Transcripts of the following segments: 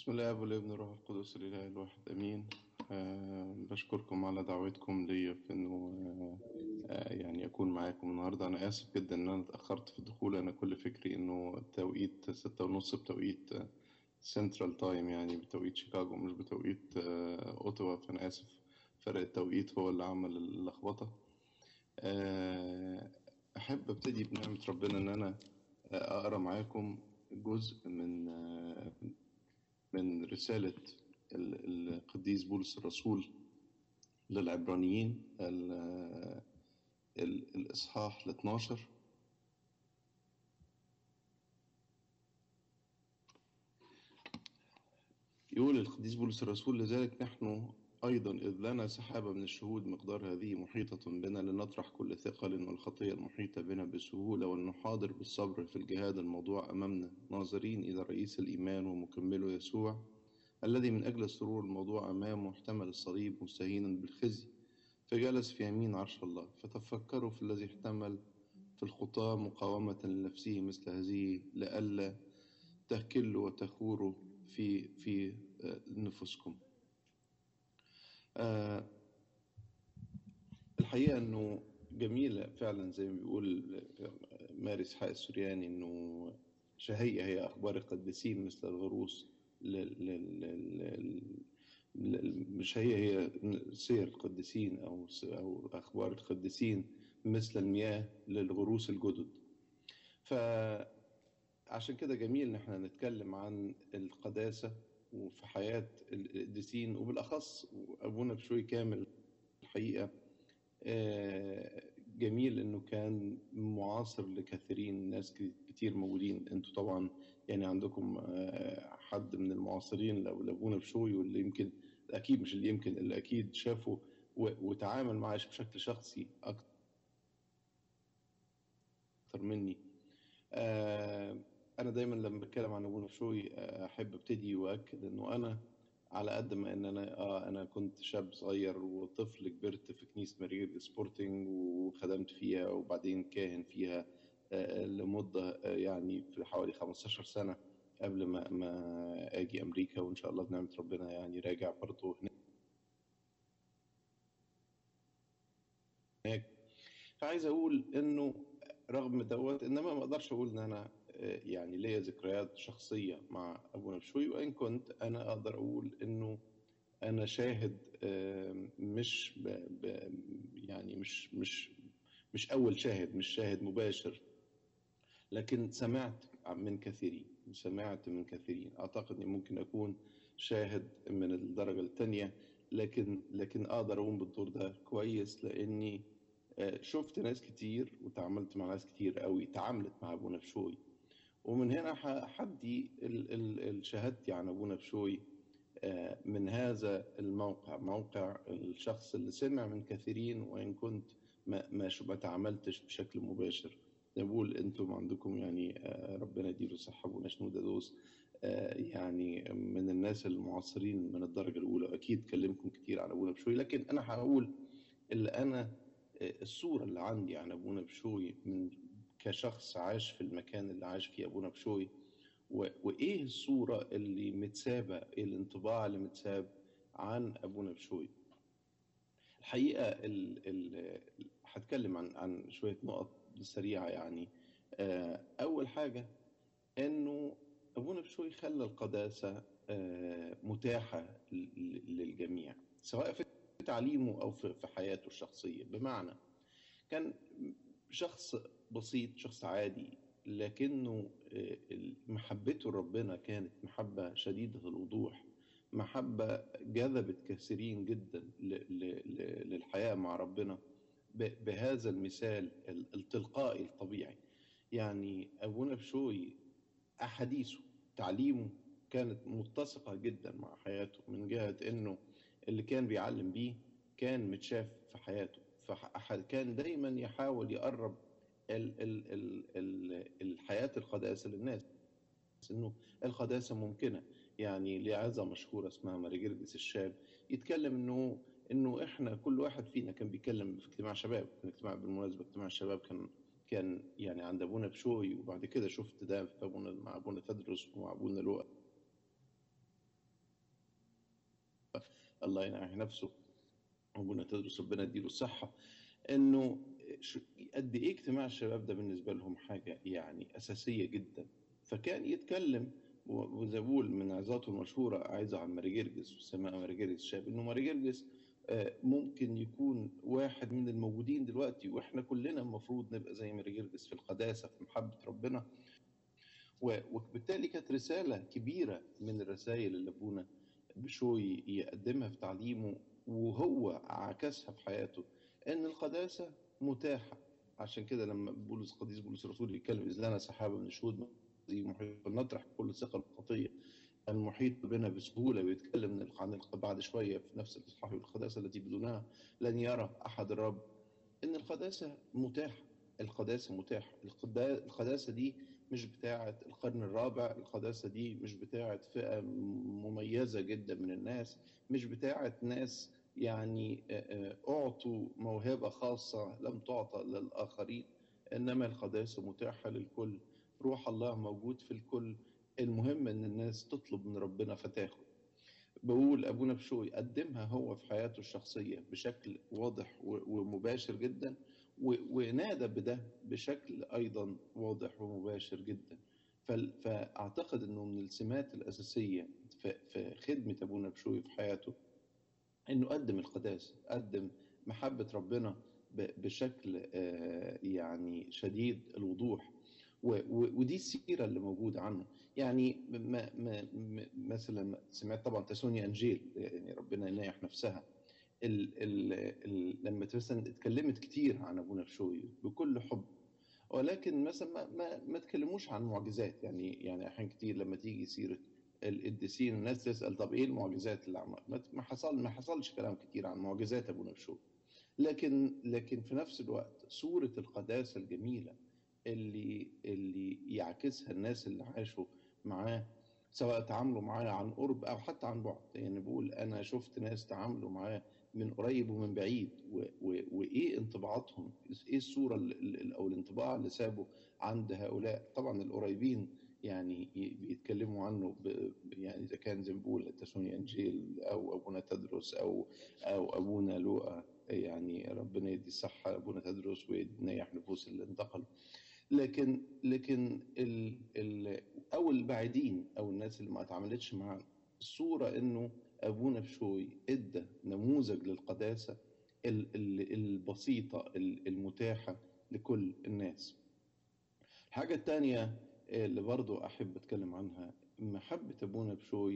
بسم الله والابن والروح القدس الإله الواحد أمين. بشكركم على دعوتكم ليا في إنه يعني أكون معاكم النهاردة. أنا آسف جدا إن أنا اتأخرت في الدخول. أنا كل فكري إنه التوقيت 6:30 بتوقيت سنترال تايم، يعني بتوقيت شيكاغو مش بتوقيت أوتوا، فأنا آسف. فرق التوقيت هو اللي عمل اللخبطة. أحب أبتدي بنعمة ربنا إن أنا أقرأ معاكم جزء من رسالة القديس بولس الرسول للعبرانيين، الإصحاح 12. يقول القديس بولس الرسول: لذلك نحن أيضا إذ لنا سحابة من الشهود مقدار هذه محيطة بنا لنطرح كل ثقل والخطية المحيطة بنا بسهولة ولنحاضر بالصبر في الجهاد الموضوع أمامنا، ناظرين إلى رئيس الإيمان ومكمله يسوع، الذي من أجل السرور الموضوع أمامه احتمل الصليب مستهينا بالخزي فجلس في يمين عرش الله. فتفكروا في الذي احتمل في الخطاة مقاومة لنفسه مثل هذه لئلا تكلوا وتخوروا في نفوسكم. الحقيقة أنه جميلة فعلا زي ما بيقول ماري إسحاق السورياني، أنه شهية هي أخبار القديسين مثل الغروس مش هي سير القديسين أو أخبار القديسين مثل المياه للغروس الجدد. فعشان كده جميل إن احنا نتكلم عن القداسة وفي حياة القديسين، وبالأخص أبونا بشوي كامل. الحقيقة جميل إنه كان معاصر لكثيرين، ناس كتير موجودين. أنتوا طبعا يعني عندكم حد من المعاصرين لأبونا بشوي، واللي يمكن أكيد مش اللي يمكن اللي أكيد شافه وتعامل معاه بشكل شخصي أكتر مني. أنا دايما لما بتكلم عن أبونا بشوي أحب أبتدي وأكد إنه أنا على قد ما ان انا كنت شاب صغير وطفل، كبرت في كنيسه ماري سبورتنج وخدمت فيها وبعدين كاهن فيها لمده يعني في حوالي 15 سنه قبل ما اجي امريكا، وان شاء الله بنعمه ربنا يعني راجع برضه هناك. فعايز اقول انه رغم دوت انما ما اقدرش اقول ان انا يعني ليا ذكريات شخصيه مع ابونا بشوي، وان كنت انا اقدر اقول انه أنا شاهد مش يعني مش أول شاهد، مش شاهد مباشر، لكن سمعت من كثيرين. أعتقد إني ممكن أكون شاهد من الدرجة الثانية، لكن أقدر أقوم بالدور ده كويس، لأني شفت ناس كتير وتعاملت مع ناس كتير قوي تعاملت مع أبونا بشوي. ومن هنا حدي شهادتي عن أبونا بشوي من هذا الموقع، موقع الشخص اللي سمع من كثيرين وإن كنت ما تعاملتش بشكل مباشر. نقول أنتم عندكم يعني ربنا يديله الصحة أبونا شنودة دوس، يعني من الناس المعاصرين من الدرجة الأولى، أكيد كلمكم كتير عن أبونا بشوي. لكن أنا هقول اللي أنا الصورة اللي عندي عن أبونا بشوي من كشخص عاش في المكان اللي عاش فيه أبونا بشوي، وإيه الصورة اللي متسابة، إيه الانطباع اللي متساب عن أبونا بشوي. الحقيقة هتكلم عن شوية نقط سريعة يعني. أول حاجة إنه أبونا بشوي خلى القداسة متاحة للجميع، سواء في تعليمه أو في حياته الشخصية. بمعنى كان شخص بسيط، شخص عادي، لكنه محبته لربنا كانت محبة شديدة الوضوح، محبة جذبت كثيرين جدا للحياة مع ربنا بهذا المثال التلقائي الطبيعي. يعني أبونا بشوي أحاديثه، تعليمه كانت متسقة جدا مع حياته، من جهة أنه اللي كان بيعلم بيه كان متشاف في حياته، فكان دايما يحاول يقرب الحياة القداسة للناس، انه القداسة ممكنة. يعني لعظة مشهورة اسمها ماريجردس الشاب يتكلم انه احنا كل واحد فينا كان بيتكلم في اجتماع شباب، كان اجتماع بالمناسبة اجتماع الشباب كان يعني عند ابونا بشوي، وبعد كده شفت ده في مع ابونا تدرس ومع ابونا لؤى. الله ينعي نفسه، ابونا تدرس ربنا يديله الصحه، انه قد ايه اجتماع الشباب ده بالنسبه لهم حاجه يعني اساسيه جدا. فكان يتكلم وزي ما بقول من عظاته المشهوره عايزه عن ماري جرجس وسماء ماري جرجس الشاب، انه ماري جرجس ممكن يكون واحد من الموجودين دلوقتي، واحنا كلنا المفروض نبقى زي ماري جرجس في القداسه في محبه ربنا. وبالتالي كانت رساله كبيره من الرسائل اللي ابونا بشوي يقدمها في تعليمه، وهو عكسها في حياته، ان القداسه متاحه. عشان كده لما قديس بولس الرسول يتكلم اذ لنا سحابه من الشهود زي محيط نطرح كل ثقل الخطيه المحيط بنا بسهوله، ويتكلم عن بعد شويه في نفس الاصحاح القداسه التي بدونها لن يرى احد الرب. ان القداسه متاحه، القداسه متاحه. القداسه دي مش بتاعه القرن الرابع، القداسه دي مش بتاعه فئه مميزه جدا من الناس، مش بتاعه ناس يعني اعطوا موهبه خاصه لم تعطى للاخرين، انما القداسه متاحه للكل. روح الله موجود في الكل، المهم ان الناس تطلب من ربنا فتاخد. بقول ابونا بشوي قدمها هو في حياته الشخصيه بشكل واضح ومباشر جدا، ونادى بده بشكل ايضا واضح ومباشر جدا. فاعتقد انه من السمات الاساسيه في خدمه ابونا بشوي في حياته انه قدم القداسه، قدم محبه ربنا بشكل يعني شديد الوضوح. ودي السيره اللي موجوده عنه. يعني مثلا سمعت طبعا تسونيا انجيل، يعني ربنا ينايح نفسها، لما مثلا اتكلمت كتير عن ابونا بشوي بكل حب، ولكن مثلا ما تكلموش عن معجزات. يعني احيان كتير لما تيجي سيره القديسين الناس تسال طب ايه المعجزات اللي عمل، ما حصلش كلام كتير عن معجزات ابونا بشوي. لكن في نفس الوقت صوره القداسه الجميله اللي يعكسها الناس اللي عاشوا معاه، سواء تعاملوا معاه عن قرب او حتى عن بعد. يعني بقول انا شفت ناس تعاملوا معاه من قريب ومن بعيد، وايه انطباعاتهم، ايه الصوره او الانطباع اللي سابه عند هؤلاء. طبعا القريبين يعني بيتكلموا عنه يعني اذا كان زي ما بقول تسوني انجيل او ابونا تدرس او ابونا لوقا، يعني ربنا يدي الصحه ابونا تدرس وينيح نفوس اللي انتقلوا. لكن او البعيدين او الناس اللي ما اتعاملتش معاه، الصوره انه ابونا بشوي ادى نموذج للقداسه البسيطه المتاحه لكل الناس. الحاجه الثانيه اللي برضو احب اتكلم عنها، محبه ابونا بشوي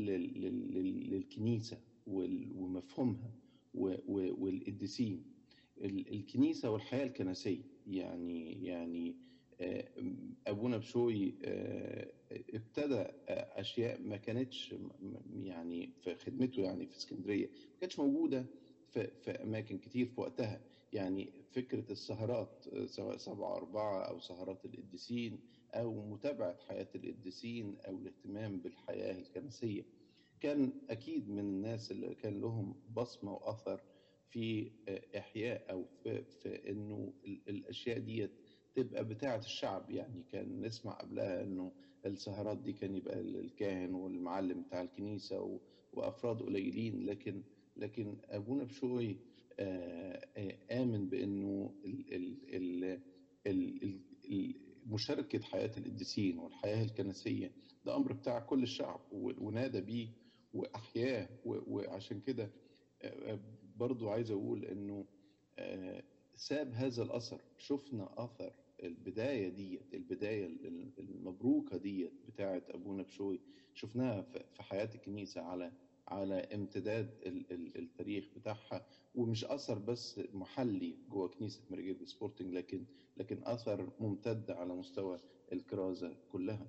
للكنيسه ومفهومها والقديسين، الكنيسه والحياه الكنسيه. يعني ابونا بشوي ابتدى اشياء ما كانتش يعني في خدمته، يعني في اسكندريه ما كانتش موجوده في اماكن كتير في وقتها. يعني فكره السهرات سواء 7/4 او سهرات القديسين او متابعه حياه القديسين او الاهتمام بالحياه الكنسيه، كان اكيد من الناس اللي كان لهم بصمه واثر في احياء او في انه الاشياء دي تبقى بتاعه الشعب. يعني كان نسمع قبلها انه السهرات دي كان يبقى الكاهن والمعلم بتاع الكنيسه وافراد قليلين، لكن ابونا بشوي امن بانه مشاركه حياه القديسين والحياه الكنسيه ده امر بتاع كل الشعب، ونادى بيه واحياه. وعشان كده برضو عايز اقول انه ساب هذا الاثر. شفنا اثر البدايه المبروكه بتاعه ابونا بشوي، شفناها في حياه الكنيسه على امتداد التاريخ بتاعها، ومش اثر بس محلي جوه كنيسه ماري سبورتنج، لكن اثر ممتد على مستوى الكرازه كلها.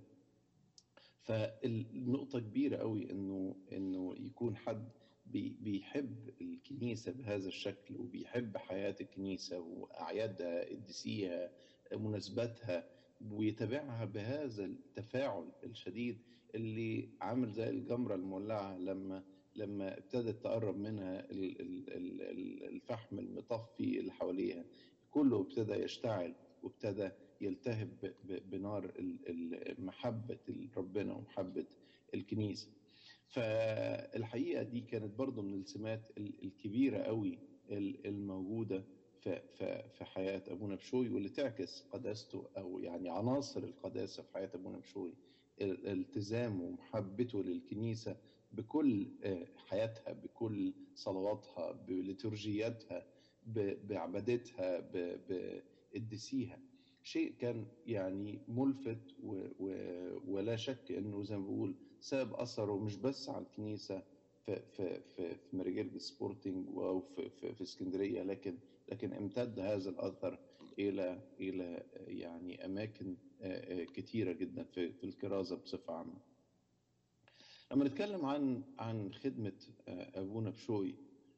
فالنقطة كبيرة قوي انه يكون حد بيحب الكنيسة بهذا الشكل، وبيحب حياة الكنيسة وأعيادها قديسيها مناسباتها، ويتابعها بهذا التفاعل الشديد اللي عامل زي الجمرة المولعة لما ابتدت تقرب منها الفحم المطفي اللي حواليها، كله ابتدى يشتعل وابتدى يلتهب بنار محبة ربنا ومحبة الكنيسة. الحقيقة دي كانت برضو من السمات الكبيرة قوي الموجودة في حياة أبونا بشوي، واللي تعكس قداسته أو يعني عناصر القداسة في حياة أبونا بشوي: الالتزام ومحبته للكنيسة بكل حياتها، بكل صلواتها، بليتورجياتها، بعبادتها، بقدسيها. شيء كان يعني ملفت ولا شك انه زي ما بقول ساب اثره مش بس على الكنيسه في ماريجيرج سبورتنج او في اسكندريه، لكن امتد هذا الاثر الى يعني اماكن كتيره جدا في الكرازه بصفه عامه. لما نتكلم عن خدمه ابونا بشوي،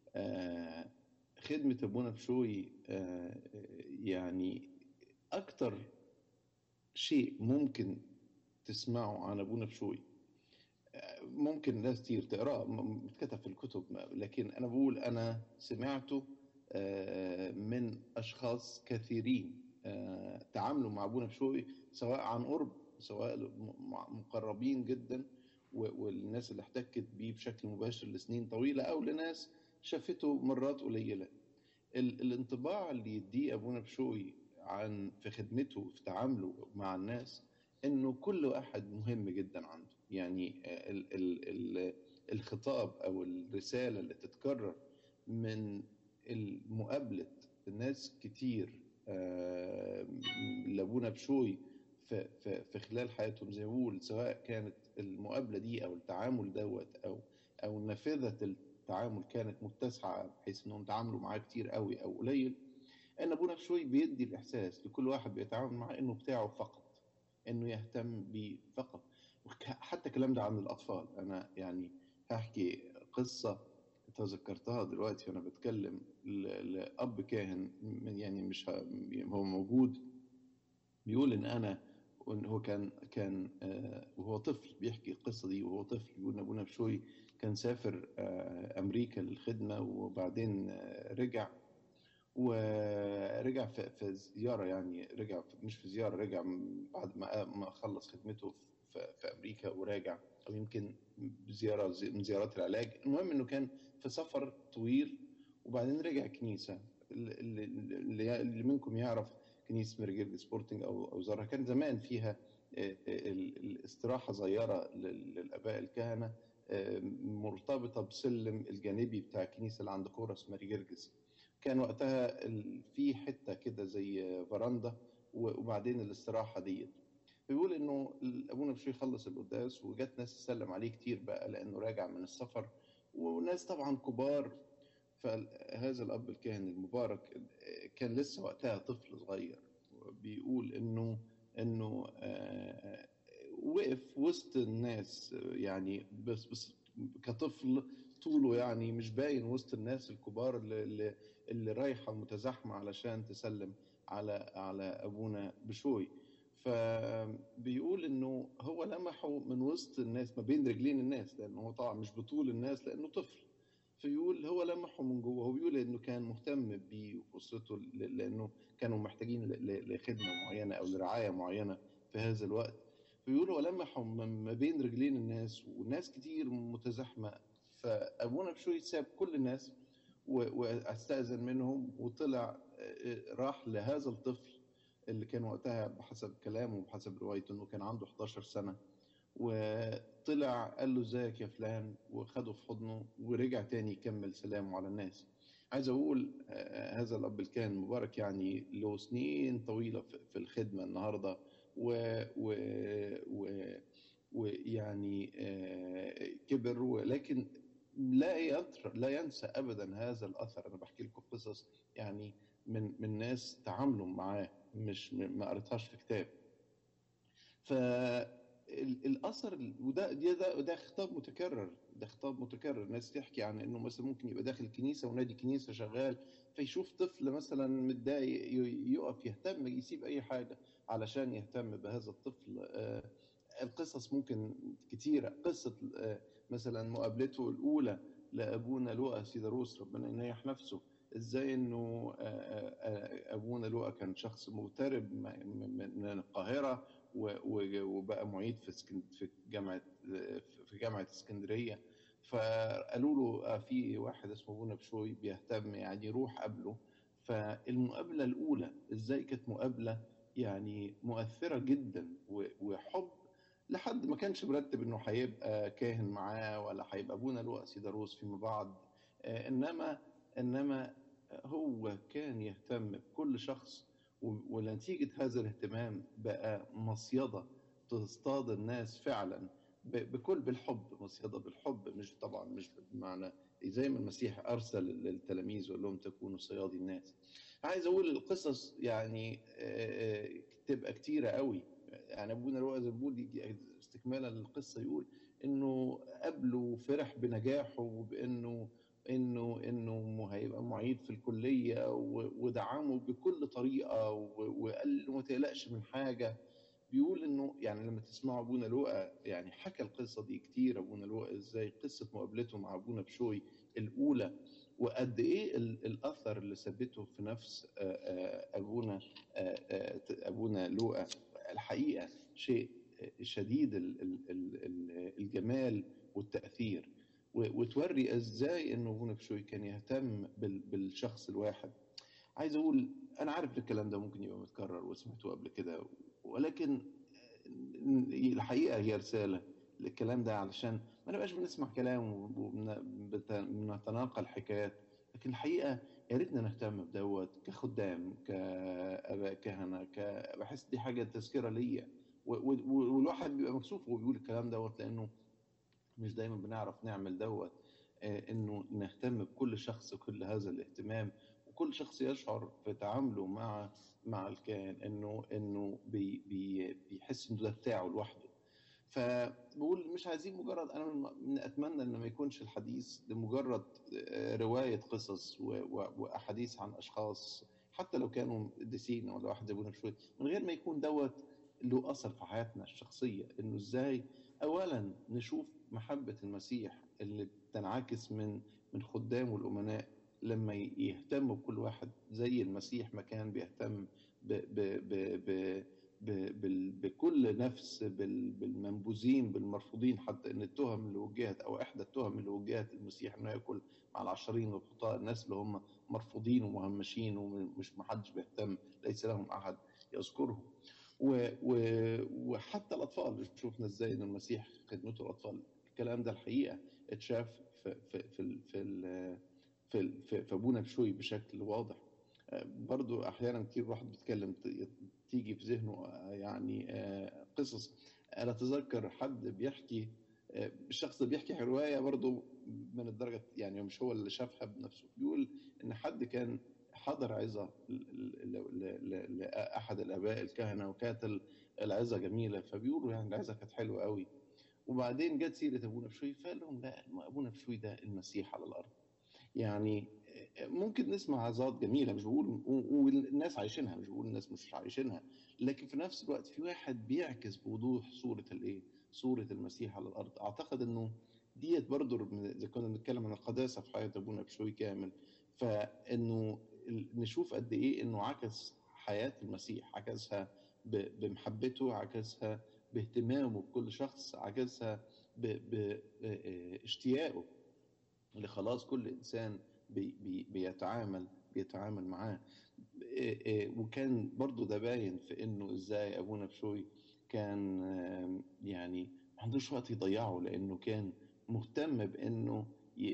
خدمه ابونا بشوي يعني اكتر شيء ممكن تسمعه عن ابونا بشوي ممكن ناس كتير تقراه اتكتب في الكتب، لكن انا بقول انا سمعته من اشخاص كثيرين تعاملوا مع ابونا بشوي، سواء عن قرب، سواء مقربين جدا والناس اللي احتكت بيه بشكل مباشر لسنين طويله، او لناس شافته مرات قليله. الانطباع اللي يديه ابونا بشوي في خدمته في تعامله مع الناس انه كل واحد مهم جدا عنده. يعني الخطاب او الرساله اللي تتكرر من مقابله الناس كتير لابونا بشوي في خلال حياتهم، زي ما بقول، سواء كانت المقابله دي او التعامل دوت او نافذه التعامل كانت متسعه بحيث انهم تعاملوا معاه كتير قوي او قليل، ان ابونا بشوي بيدي الاحساس لكل واحد بيتعامل معاه انه بتاعه فقط، انه يهتم بيه فقط. حتى الكلام ده عن الاطفال. انا يعني هحكي قصه تذكرتها دلوقتي وانا بتكلم لاب كاهن، يعني مش هو موجود، بيقول ان هو كان وهو طفل، بيحكي القصه دي وهو طفل، بيقول ان ابونا بشوي كان سافر امريكا للخدمه، وبعدين ورجع في زياره، يعني رجع مش في زياره، رجع بعد ما خلص خدمته في امريكا وراجع، او يمكن زياره من زيارات العلاج. المهم انه كان في سفر طويل وبعدين رجع كنيسه. اللي منكم يعرف كنيسه ماريجيرج سبورتنج او زارها، كان زمان فيها الاستراحه صغيره للاباء الكهنه مرتبطه بسلم الجانبي بتاع الكنيسه اللي عند كورس ماريجيرجس. كان وقتها في حته كده زي فراندا، وبعدين الاستراحه ديت. بيقول انه ابونا بشوي خلص القداس وجت ناس تسلم عليه كتير بقى لانه راجع من السفر، وناس طبعا كبار. فهذا الاب الكاهن المبارك كان لسه وقتها طفل صغير، بيقول انه وقف وسط الناس، يعني بس كطفل طوله يعني مش باين وسط الناس الكبار اللي رايحه متزاحمه علشان تسلم على ابونا بشوي. فبيقول انه هو لمحه من وسط الناس ما بين رجلين الناس، لانه هو طبعا مش بطول الناس لانه طفل. فيقول هو لمحه من جوه. هو بيقول انه كان مهتم بيه وقصته لانه كانوا محتاجين لخدمه معينه او لرعايه معينه في هذا الوقت. فيقول هو لمحه ما بين رجلين الناس، وناس كتير متزاحمه. فابونا بشوي ساب كل الناس واستأذن منهم وطلع، راح لهذا الطفل اللي كان وقتها بحسب كلامه وبحسب روايته انه كان عنده 11 سنه، وطلع قال له ازيك يا فلان، وخده في حضنه ورجع تاني يكمل سلامه على الناس. عايز اقول هذا الاب الكاهن المبارك يعني له سنين طويله في الخدمه النهارده، ويعني كبر، ولكن لا ينسى ابدا هذا الاثر. انا بحكي لكم قصص يعني من ناس تعاملوا معاه، مش ما قريتهاش في كتاب. فالاثر ده خطاب متكرر، ده خطاب متكرر. ناس تحكي عن انه مثلا ممكن يبقى داخل كنيسه ونادي كنيسه شغال، فيشوف طفل مثلا متضايق يقف يهتم، يسيب اي حاجه علشان يهتم بهذا الطفل. القصص ممكن كتيره. قصه مثلا مقابلته الاولى لابونا لوقا سيداروس، ربنا ينيح نفسه، ازاي انه ابونا لوقا كان شخص مغترب من القاهره، وبقى معيد في جامعه اسكندريه. فقالوا له في واحد اسمه ابونا بشوي بيهتم، يعني روح قابله. فالمقابله الاولى ازاي كانت مقابله يعني مؤثره جدا وحب، لحد ما كانش مرتب انه هيبقى كاهن معاه ولا هيبقى ابونا لؤى سيداروس فيما بعد. انما هو كان يهتم بكل شخص، ونتيجة هذا الاهتمام بقى مصيدة تصطاد الناس فعلا بالحب، مصيدة بالحب، مش طبعا مش بمعنى زي ما المسيح أرسل للتلاميذ وقال لهم تكونوا صيادي الناس. عايز أقول القصص يعني تبقى كتيرة قوي. يعني أبونا لؤى زنبول استكمالا للقصة يقول إنه قبله فرح بنجاحه وبإنه انه هيبقى معيد في الكليه، ودعمه بكل طريقه وقال له ما تقلقش من حاجه. بيقول انه يعني لما تسمعوا ابونا لؤى، يعني حكى القصه دي كتير ابونا لؤى ازاي قصه مقابلته مع ابونا بشوي الاولى، وقد ايه الاثر اللي ثبته في نفس ابونا لؤى. الحقيقه شيء شديد الجمال والتاثير، وتوري ازاي انه ابونا بشوي كان يهتم بالشخص الواحد. عايز اقول انا عارف الكلام ده ممكن يبقى متكرر وسمعته قبل كده، ولكن الحقيقه هي رساله للكلام ده، علشان ما نبقاش بنسمع كلام وبنتناقل حكايات، لكن الحقيقه يا ريتنا نهتم بدوت كخدام كاباء كهنه بحس دي حاجه تذكره ليا. والواحد بيبقى مكسوف وهو بيقول الكلام دوت، لانه مش دايما بنعرف نعمل دوت. انه نهتم بكل شخص وكل هذا الاهتمام، وكل شخص يشعر في تعامله مع الكائن انه بيحس انه ده بتاعه لوحده. فبقول مش عايزين مجرد، انا اتمنى ان ما يكونش الحديث لمجرد روايه قصص واحاديث عن اشخاص، حتى لو كانوا قديسين ولا واحد زي ابونا بشوي، من غير ما يكون دوت له اثر في حياتنا الشخصيه. انه ازاي اولا نشوف محبه المسيح اللي بتنعكس من خدام والامناء لما يهتموا بكل واحد زي المسيح ما كان بيهتم ب ب ب ب بكل نفس، بالمنبوذين بالمرفوضين. حتى ان التهم اللي وجهت او احدى التهم اللي وجهت المسيح انه ياكل مع العشرين والخطاة، الناس اللي هم مرفوضين ومهمشين ومش محدش بيهتم، ليس لهم احد يذكرهم. وحتى الاطفال شفنا ازاي ان المسيح خدمته الاطفال. الكلام ده الحقيقه اتشاف في في في في في ابونا بشوي بشكل واضح. برضو احيانا كتير الواحد بيتكلم تيجي في ذهنه يعني قصص. انا اتذكر حد بيحكي، الشخص اللي بيحكي روايه برضو من الدرجه، يعني مش هو اللي شافها بنفسه، بيقول ان حد كان حضر عظه لاحد الاباء الكهنه، وكانت العظه جميله، فبيقولوا يعني العظه كانت حلوه قوي. وبعدين جت سيره ابونا بشوي، فقال لهم لا، ابونا بشوي ده المسيح على الارض. يعني ممكن نسمع عظات جميله، مش بقول والناس عايشينها، مش بقول الناس مش عايشينها، لكن في نفس الوقت في واحد بيعكس بوضوح صوره الايه، صوره المسيح على الارض. اعتقد انه ديت برضو اذا كنا بنتكلم عن القداسه في حياه ابونا بشوي كامل، فانه نشوف قد ايه انه عكس حياه المسيح، عكسها بمحبته، عكسها باهتمامه بكل شخص، عكسها باشتياقه لخلاص كل انسان بيتعامل معاه. وكان برضو ده باين في انه ازاي ابونا بشوي كان يعني ما عندوش وقت يضيعه، لانه كان مهتم بانه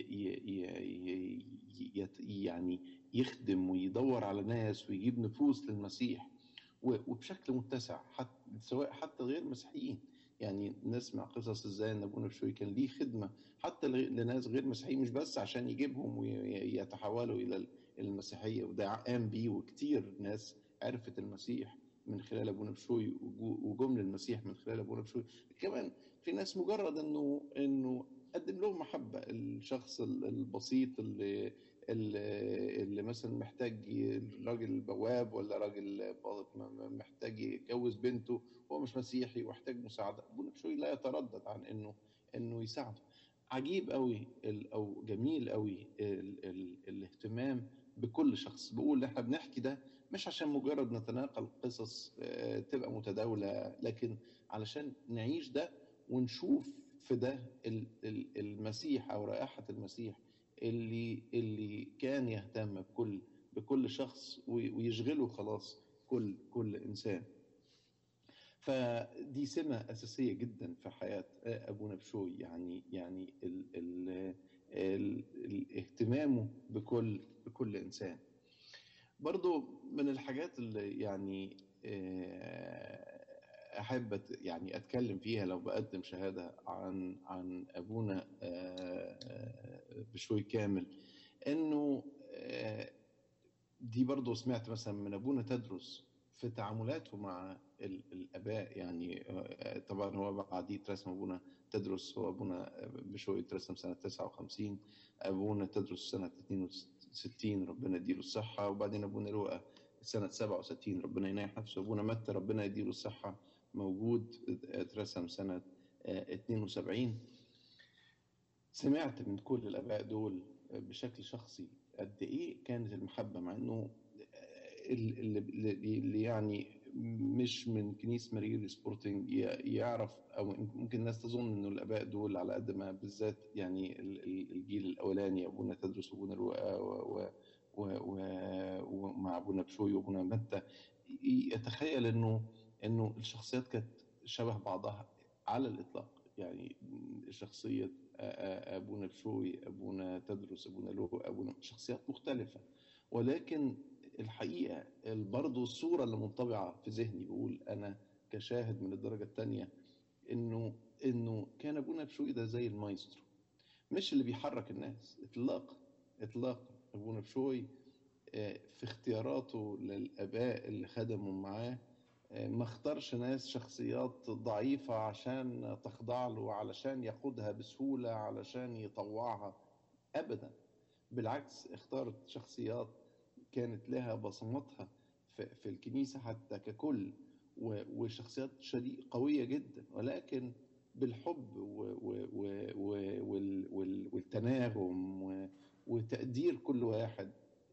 يعني يخدم ويدور على ناس ويجيب نفوس للمسيح، وبشكل متسع، سواء حتى غير مسيحيين. يعني نسمع قصص ازاي ان ابونا بشوي كان ليه خدمه حتى لناس غير مسيحيين، مش بس عشان يجيبهم ويتحولوا الى المسيحيه، وده قام بيه، وكتير ناس عرفت المسيح من خلال ابونا بشوي وجم للمسيح من خلال ابونا بشوي. كمان في ناس مجرد انه قدم لهم محبه، الشخص البسيط اللي مثلا محتاج راجل بواب، ولا راجل محتاج يجوز بنته، هو مش مسيحي واحتاج مساعده، ابونا بشوي لا يتردد عن انه يساعده. عجيب قوي او جميل قوي الاهتمام بكل شخص. بقول احنا بنحكي ده مش عشان مجرد نتناقل قصص تبقى متداولة، لكن علشان نعيش ده ونشوف في ده المسيح او رائحة المسيح اللي كان يهتم بكل شخص ويشغله خلاص كل انسان. فدي سمة أساسية جدا في حياة أبونا بشوي، يعني اهتمامه بكل إنسان. برضو من الحاجات اللي يعني أحب يعني أتكلم فيها لو بقدم شهادة عن أبونا بشوي كامل، إنه دي برضو سمعت مثلا من أبونا تدرس في تعاملاته مع الآباء. يعني طبعا هو بعديه اترسم أبونا تدرس، هو أبونا بشوي اترسم سنة 59، أبونا تدرس سنة 62 ربنا يديله الصحة، وبعدين أبونا لوقا سنة 67 ربنا يناح نفسه، أبونا متى ربنا يديله الصحة موجود اترسم سنة 72. سمعت من كل الآباء دول بشكل شخصي قد إيه كانت المحبة، مع إنه اللي يعني مش من كنيسة ماريري سبورتنج يعرف، أو ممكن الناس تظن إنه الآباء دول على قد ما بالذات يعني الجيل الأولاني أبونا تدرس وأبونا لوقا ومع أبونا بشوي وأبونا متى يتخيل إنه الشخصيات كانت شبه بعضها على الإطلاق. يعني شخصية أبونا بشوي، أبونا تدرس، أبونا لوقا، أبونا شخصيات مختلفة، ولكن الحقيقة برضه الصورة اللي منطبعة في ذهني بقول أنا كشاهد من الدرجة الثانية إنه كان أبونا بشوي ده زي المايسترو، مش اللي بيحرك الناس إطلاقا إطلاقا. أبونا بشوي في اختياراته للآباء اللي خدموا معاه ما اختارش ناس شخصيات ضعيفة عشان تخضع له، علشان ياخدها بسهولة، علشان يطوعها، أبدا. بالعكس اختارت شخصيات كانت لها بصمتها في الكنيسة حتى ككل، وشخصيات قوية جدا، ولكن بالحب والتناغم وتقدير كل واحد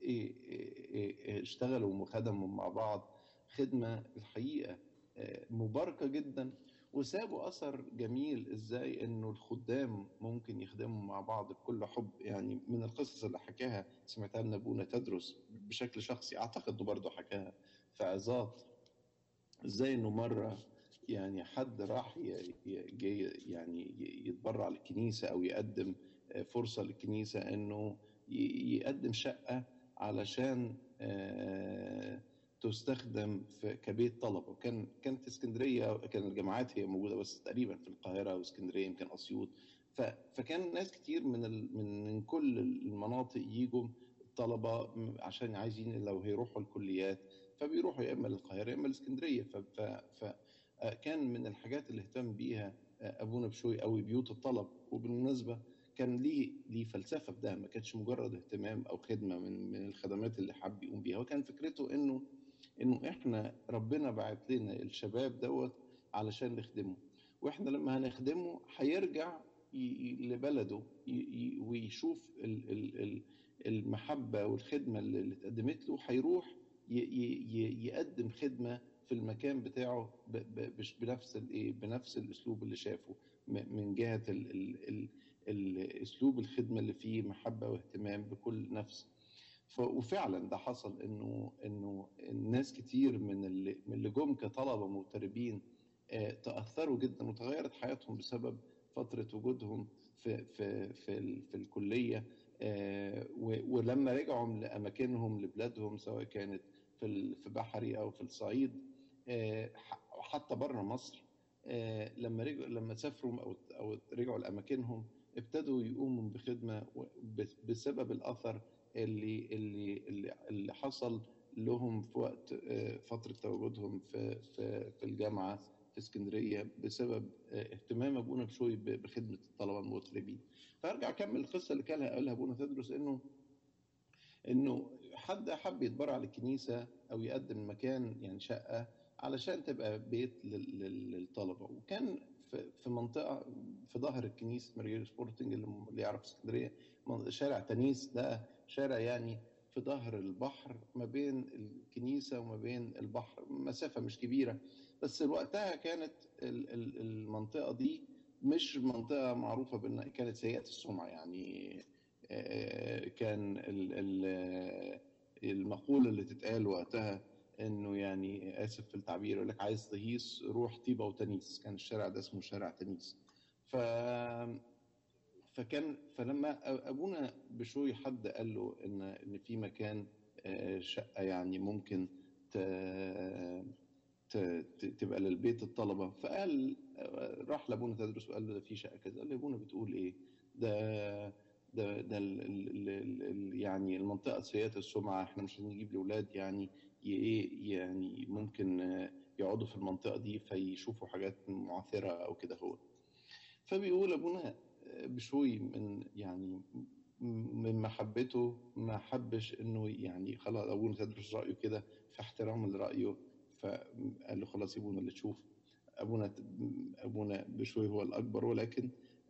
اشتغلوا وخدموا مع بعض خدمة الحقيقة مباركة جدا، وسابوا أثر جميل إزاي إنه الخدام ممكن يخدموا مع بعض بكل حب. يعني من القصص اللي حكاها سمعتها من أبونا تدرس بشكل شخصي، أعتقد إنه برضه حكاها في عظات، إزاي إنه مرة يعني حد راح يعني يتبرع للكنيسة أو يقدم فرصة للكنيسة إنه يقدم شقة علشان تستخدم كبيت طلبة. كانت اسكندرية، كان الجامعات هي موجودة بس تقريبا في القاهرة واسكندرية يمكن أسيوط، فكان ناس كتير من كل المناطق يجوا الطلبة عشان عايزين لو هيروحوا الكليات فبيروحوا يا إما للقاهرة يا إما لاسكندرية. فكان من الحاجات اللي اهتم بيها أبونا بشوي قوي بيوت الطلب. وبالمناسبة كان ليه فلسفة في ده، ما كانتش مجرد اهتمام أو خدمة من الخدمات اللي حب يقوم بيها، وكان فكرته إنه إحنا ربنا بعت لنا الشباب دوت علشان نخدمه، وإحنا لما هنخدمه هيرجع لبلده ويشوف المحبة والخدمة اللي اتقدمت له، هيروح يقدم خدمة في المكان بتاعه بنفس الأسلوب اللي شافه، من جهة الأسلوب الخدمة اللي فيه محبة واهتمام بكل نفس. وفعلا ده حصل إنه الناس كتير من اللي جم كطلبة مغتربين تأثروا جدا وتغيرت حياتهم بسبب فترة وجودهم في الكلية، ولما رجعوا لأماكنهم لبلادهم سواء كانت في بحري أو في الصعيد حتى بره مصر، لما سافروا أو رجعوا لأماكنهم ابتدوا يقوموا بخدمة بسبب الأثر اللي حصل لهم في وقت فترة تواجدهم في الجامعة في اسكندرية بسبب اهتمام أبونا بشوي بخدمة الطلبة المغتربين. فأرجع أكمل القصة اللي قالها أبونا تدرس، إنه حد حب يتبرع للكنيسة أو يقدم مكان يعني شقة علشان تبقى بيت للطلبة، وكان في منطقة في ظهر الكنيسة ماريري سبورتنج اللي يعرف اسكندرية، شارع تنيس ده شارع يعني في ظهر البحر ما بين الكنيسة وما بين البحر، مسافة مش كبيرة، بس وقتها كانت المنطقة دي مش منطقة معروفة بأنها كانت سيئة السمعة. يعني كان المقولة اللي تتقال وقتها إنه، يعني آسف في التعبير، يقول لك عايز تهيص روح طيبة وتنيس. كان الشارع ده اسمه شارع تنيس. ف فلما ابونا بشوي حد قال له ان في مكان، شقه يعني ممكن تبقى للبيت الطلبه، فقال راح لابونا تدرس وقال له ده في شقه كذا. قال له ابونا بتقول ايه؟ ده ده يعني المنطقه سيئه السمعه، احنا مش هنجيب لاولاد يعني ايه يعني ممكن يقعدوا في المنطقه دي فيشوفوا حاجات معاثره او كده. هو فبيقول ابونا بشوي من محبته ما حبش انه يعني خلاص ابونا تدرس رايه كده، في احترام لرايه، فقال له خلاص يا ابونا اللي تشوف. ابونا بشوي هو الاكبر، ولكن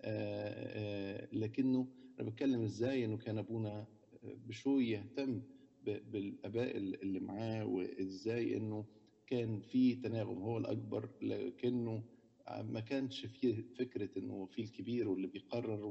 لكنه انا بتكلم ازاي انه كان ابونا بشوي يهتم بالاباء اللي معاه، وازاي انه كان في تناغم. هو الاكبر لكنه ما كانش فيه فكرة انه في الكبير واللي بيقرر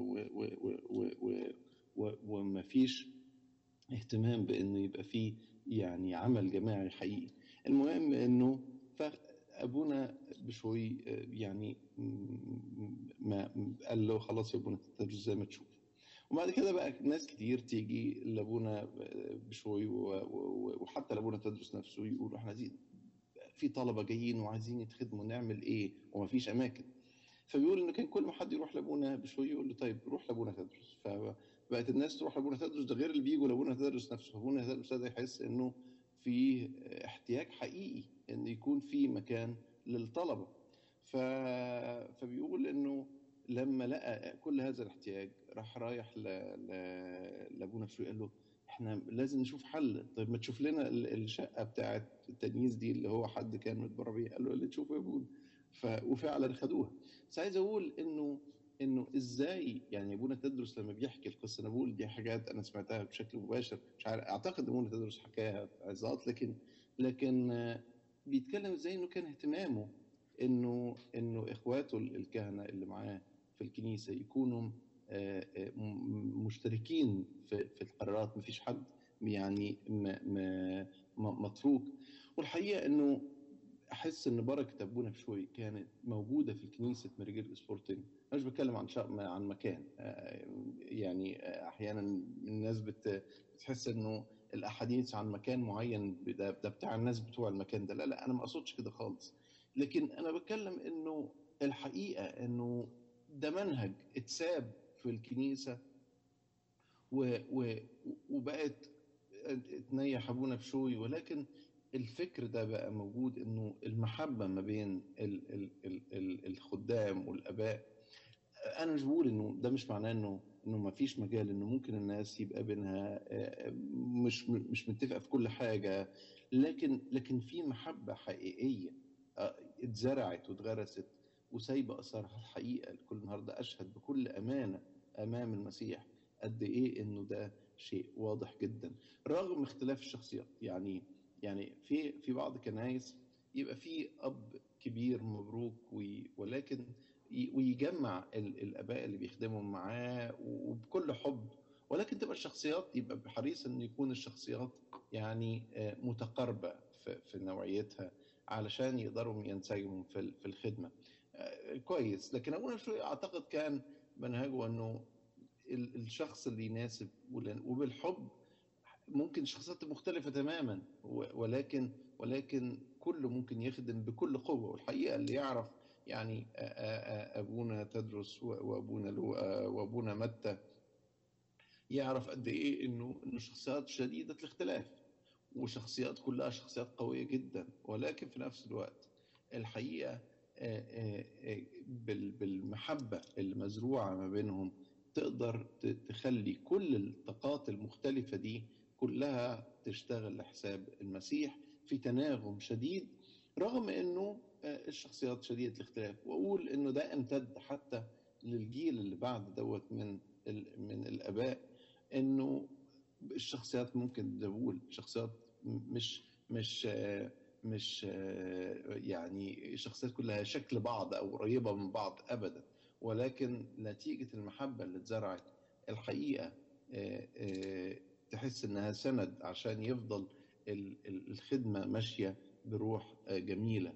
وما فيش اهتمام بانه يبقى فيه يعني عمل جماعي حقيقي. المهم انه فابونا بشوي يعني ما قال له خلاص يا ابونا تدرس زي ما تشوف. وبعد كده بقى ناس كتير تيجي لابونا بشوي وحتى لابونا تدرس نفسه يقولوا احنا عايزين، في طلبه جايين وعايزين يتخدموا، نعمل ايه ومفيش اماكن. فبيقول انه كان كل ما حد يروح لابونا بشويه يقول له طيب روح لابونا تدرس. فبقت الناس تروح لابونا تدرس، ده غير اللي بيجوا لابونا تدرس نفسه. ابونا تدرس ده يحس انه في احتياج حقيقي ان يكون في مكان للطلبه. ف... فبيقول انه لما لقى كل هذا الاحتياج راح رايح لابونا بشويه قال له احنا لازم نشوف حل. طيب ما تشوف لنا الشقه بتاعه التنييز دي اللي هو حد كان متبرع بيها. قال له اللي تشوفه يا ابونا. وفعلا خدوها. بس عايز اقول انه ازاي يعني ابونا تدرس لما بيحكي القصه، انا بقول دي حاجات انا سمعتها بشكل مباشر، مش عارف اعتقد ابونا تدرس حكاها في عظات، لكن بيتكلم ازاي انه كان اهتمامه انه اخواته الكهنه اللي معاه في الكنيسه يكونوا مشتركين في القرارات، مفيش حد يعني متروك. والحقيقه انه احس ان بركه ابونا بشوي كانت موجوده في كنيسه ماريجيل سبورتنج. انا مش بتكلم عن مكان، يعني احيانا الناس بتحس انه الاحاديث عن مكان معين ده بتاع الناس بتوع المكان ده. لا لا، انا ما اقصدش كده خالص. لكن انا بتكلم انه الحقيقه انه ده منهج اتساب في الكنيسه و و وبقت تنيح ابونا بشوي، ولكن الفكر ده بقى موجود، انه المحبه ما بين الخدام والاباء. انا مش بقول انه ده مش معناه انه ما فيش مجال، انه ممكن الناس يبقى بينها مش متفقه في كل حاجه، لكن في محبه حقيقيه اتزرعت واتغرست وسايبه اثرها. الحقيقه كل النهارده اشهد بكل امانه امام المسيح قد ايه انه ده شيء واضح جدا رغم اختلاف الشخصيات. يعني في بعض كنايس يبقى في اب كبير مبروك ولكن ويجمع الاباء اللي بيخدموا معاه وبكل حب، ولكن تبقى الشخصيات يبقى بحريص ان يكون الشخصيات يعني متقاربه في نوعيتها علشان يقدروا ينسجموا في الخدمه كويس. لكن ابونا شوي اعتقد كان منهجه انه الشخص اللي يناسب وبالحب. ممكن شخصيات مختلفة تماما ولكن كله ممكن يخدم بكل قوة. والحقيقة اللي يعرف يعني أبونا تدرس وأبونا لوقا وأبونا متى يعرف قد إيه إنه شخصيات شديدة الاختلاف، وشخصيات كلها شخصيات قوية جدا، ولكن في نفس الوقت الحقيقة بالمحبة المزروعة ما بينهم تقدر تخلي كل الطاقات المختلفة دي كلها تشتغل لحساب المسيح في تناغم شديد، رغم انه الشخصيات شديدة الاختلاف. واقول انه ده امتد حتى للجيل اللي بعد دوت من الاباء، انه الشخصيات ممكن نقول شخصيات مش مش مش يعني شخصيات كلها شكل بعض او قريبه من بعض ابدا، ولكن نتيجة المحبة اللي اتزرعت الحقيقة تحس إنها سند عشان يفضل الخدمة ماشية بروح جميلة.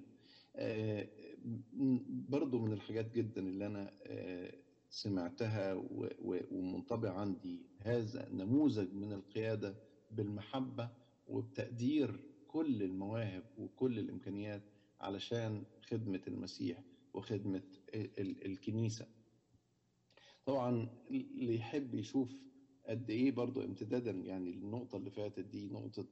برضو من الحاجات جدا اللي أنا سمعتها ومنطبع عندي هذا نموذج من القيادة بالمحبة وبتقدير كل المواهب وكل الإمكانيات علشان خدمة المسيح وخدمة الكنيسة. طبعا اللي يحب يشوف قد ايه برضو امتدادا يعني النقطة اللي فاتت دي، نقطة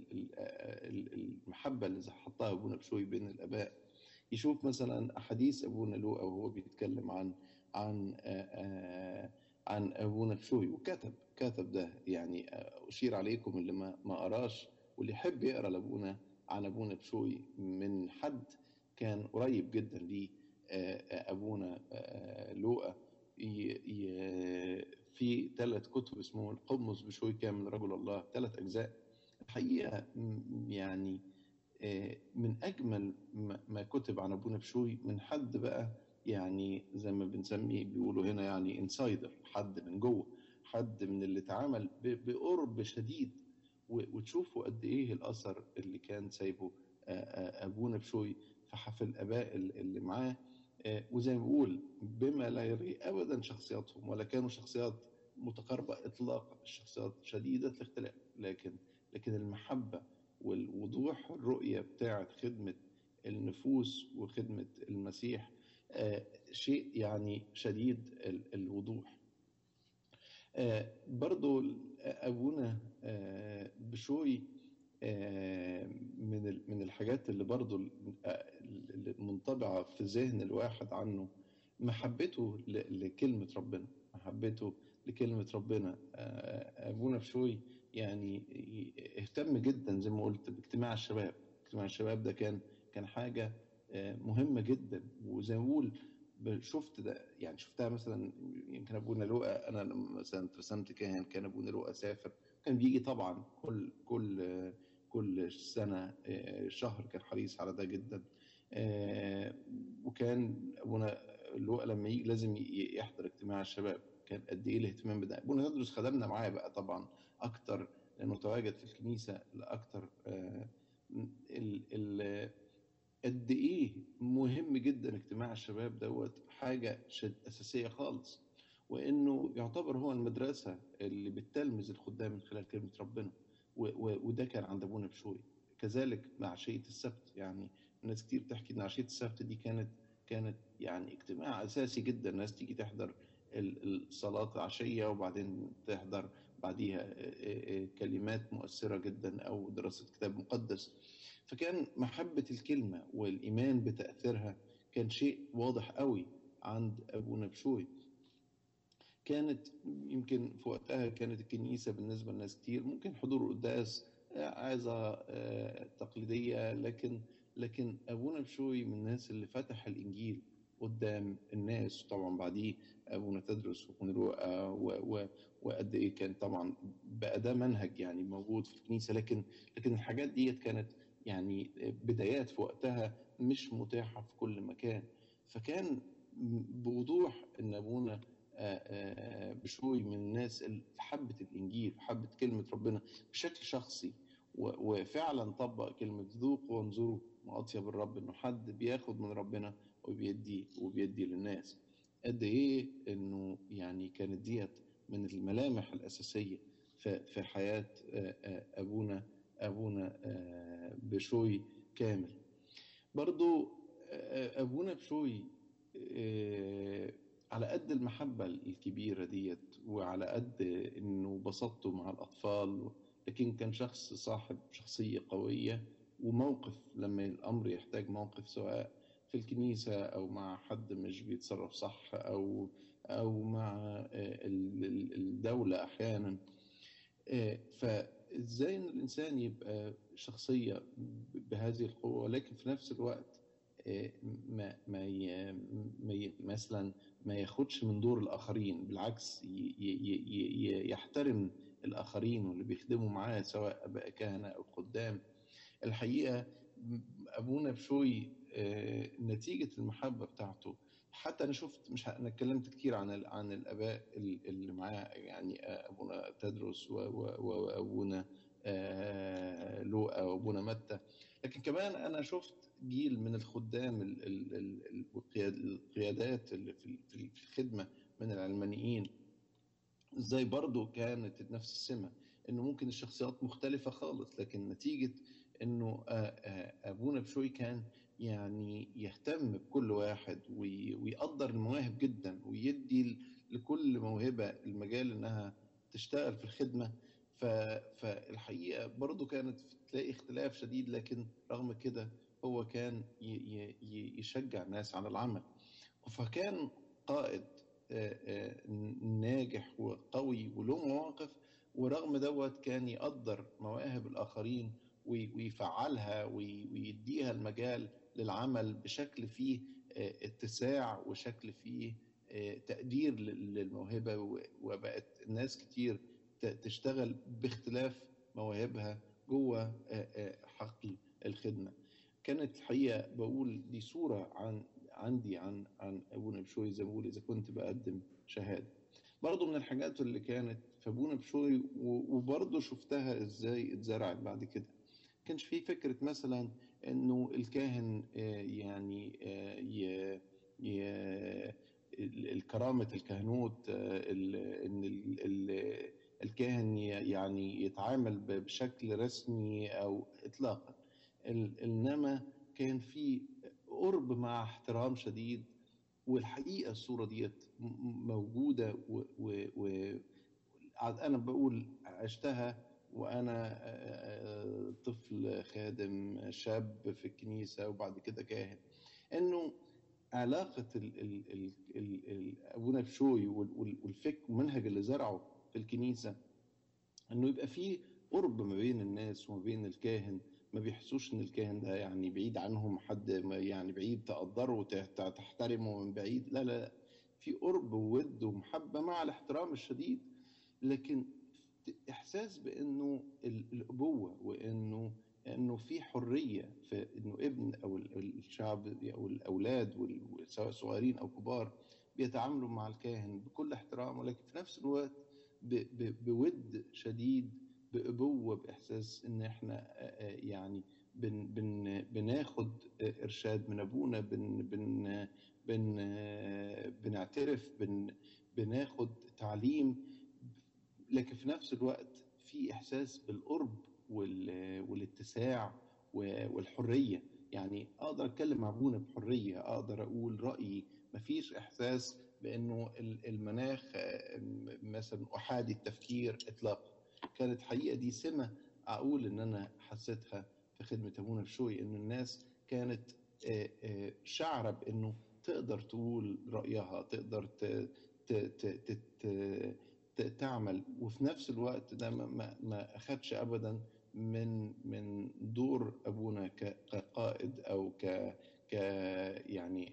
المحبة اللي حطها ابونا بشوي بين الاباء، يشوف مثلا احاديث ابونا لوقا وهو بيتكلم عن عن ابونا بشوي، كتب ده يعني اشير عليكم اللي ما قراش واللي يحب يقرا لابونا عن ابونا بشوي من حد كان قريب جدا ليه ابونا لوقا، في 3 كتب اسمهم القمص بشوي كامل رجل الله، 3 أجزاء الحقيقة يعني من أجمل ما كتب عن أبونا بشوي من حد بقى يعني زي ما بنسميه بيقولوا هنا يعني انسايدر، حد من جوه، حد من اللي اتعامل بقرب شديد، وتشوفوا قد إيه الأثر اللي كان سايبه أبونا بشوي في حفل الآباء اللي معاه. وزي ما بقول بما لا يلغي ابدا شخصياتهم، ولا كانوا شخصيات متقاربه اطلاقا، الشخصيات شديده الاختلاف، لكن المحبه والوضوح الرؤيه بتاعه خدمه النفوس وخدمه المسيح شيء يعني شديد الوضوح. برضو ابونا بشوي من الحاجات اللي برضو اللي منطبعة في ذهن الواحد عنه محبته لكلمة ربنا، محبته لكلمة ربنا. أبونا بشوي يعني اهتم جدا زي ما قلت باجتماع الشباب. اجتماع الشباب ده كان حاجة مهمة جدا، وزي ما بقول شفت ده يعني شفتها مثلا. يمكن ابونا لوقا انا لما مثلا اترسمت كاهن كان ابونا لوقا سافر، كان بيجي طبعا كل سنه شهر، كان حريص على ده جدا. وكان ابونا لوقا لما يجي لازم يحضر اجتماع الشباب. كان قد ايه الاهتمام بده. ابونا تدرس خدمنا معاه بقى طبعا اكتر لانه تواجد في الكنيسه لاكتر. قد ايه مهم جدا اجتماع الشباب دوت، حاجه اساسيه خالص، وانه يعتبر هو المدرسه اللي بتلمذ الخدام من خلال كلمه ربنا. وده كان عند ابونا بشوي. كذلك مع عشيه السبت، يعني ناس كتير بتحكي ان عشيه السبت دي كانت يعني اجتماع اساسي جدا. الناس تيجي تحضر الصلاه العشيه وبعدين تحضر بعديها كلمات مؤثره جدا او دراسه كتاب مقدس. فكان محبة الكلمة والإيمان بتأثيرها كان شيء واضح قوي عند أبونا بشوي. كانت يمكن في وقتها كانت الكنيسة بالنسبة لناس كتير ممكن حضور قداس عظة تقليدية، لكن أبونا بشوي من الناس اللي فتح الإنجيل قدام الناس. طبعا بعديه أبونا تدرس وأبونا لوقا وقد إيه كان طبعا بقى ده منهج يعني موجود في الكنيسة. لكن الحاجات دي كانت يعني بدايات في وقتها مش متاحة في كل مكان. فكان بوضوح ان ابونا بشوي من الناس اللي حبت الانجيل وحبت كلمة ربنا بشكل شخصي، وفعلا طبق كلمة ذوقوا وانظروا ما اطيب الرب، انه حد بياخد من ربنا وبيدي للناس. قد ايه انه يعني كانت ديت من الملامح الاساسية في حياة ابونا بشوي كامل. برضو ابونا بشوي على قد المحبة الكبيرة ديت وعلى قد انه بسطته مع الاطفال، لكن كان شخص صاحب شخصية قوية وموقف لما الامر يحتاج موقف، سواء في الكنيسة او مع حد مش بيتصرف صح او مع الدولة احيانا. فازاي ان الانسان يبقى شخصيه بهذه القوه، ولكن في نفس الوقت مثلا ما ياخدش من دور الاخرين، بالعكس يحترم الاخرين واللي بيخدموا معاه سواء اباء كهنه او خدام. الحقيقه ابونا بشوي نتيجه المحبه بتاعته حتى انا شفت، مش انا اتكلمت كتير عن عن الاباء اللي معاه، يعني ابونا تدرس وابونا لوقا وابونا متى، لكن كمان انا شفت جيل من الخدام القيادات اللي في الخدمه من العلمانيين، ازاي برضو كانت نفس السمة، انه ممكن الشخصيات مختلفة خالص، لكن نتيجة انه ابونا بشوي كان يعني يهتم بكل واحد ويقدر المواهب جدا، ويدي لكل موهبة المجال انها تشتغل في الخدمة. فالحقيقة برضو كانت تلاقي اختلاف شديد، لكن رغم كده هو كان يشجع الناس على العمل، فكان قائد ناجح وقوي وله مواقف، ورغم دوت كان يقدر مواهب الآخرين ويفعلها ويديها المجال للعمل بشكل فيه اتساع، وشكل فيه تقدير للموهبة، وبقت الناس كتير تشتغل باختلاف مواهبها جوه حقل الخدمة. كانت الحقيقة بقول دي صورة عندي عن ابونا بشوي، زي ما بقول اذا كنت بقدم شهاده. برضه من الحاجات اللي كانت في ابونا بشوي وبرضه شفتها ازاي اتزرعت بعد كده، كانش في فكره مثلا انه الكاهن يعني الكرامه الكهنوت، ان الكاهن يعني يتعامل بشكل رسمي او اطلاقا، انما كان في قرب مع احترام شديد. والحقيقة الصورة ديت موجودة، أنا بقول عشتها وأنا طفل خادم شاب في الكنيسة وبعد كده كاهن، إنه علاقة أبونا بشوي والفكر والمنهج اللي زرعه في الكنيسة، انه يبقى فيه قرب ما بين الناس وما بين الكاهن، ما بيحسوش ان الكاهن ده يعني بعيد عنهم، حد يعني بعيد تقدره وتحترمه من بعيد، لا لا، في قرب وود ومحبة مع الاحترام الشديد، لكن احساس بانه الابوة، انه في حرية في انه ابن او الشعب او الاولاد سواء صغيرين او كبار بيتعاملوا مع الكاهن بكل احترام، ولكن في نفس الوقت بود شديد، بأبوة، بإحساس إن إحنا يعني بناخد إرشاد من أبونا، بنعترف، بناخد تعليم، لكن في نفس الوقت في إحساس بالقرب والاتساع والحرية. يعني أقدر أتكلم مع أبونا بحرية، أقدر أقول رأيي، مفيش إحساس بأنه المناخ مثلا أحادي التفكير إطلاقا. كانت حقيقة دي سمة أقول إن أنا حسيتها في خدمة أبونا بشوي، إنه الناس كانت شعرة بأنه تقدر تقول رأيها، تقدر ت... ت... ت... تعمل، وفي نفس الوقت ده ما أخدش أبدا من دور أبونا كقائد أو ك يعني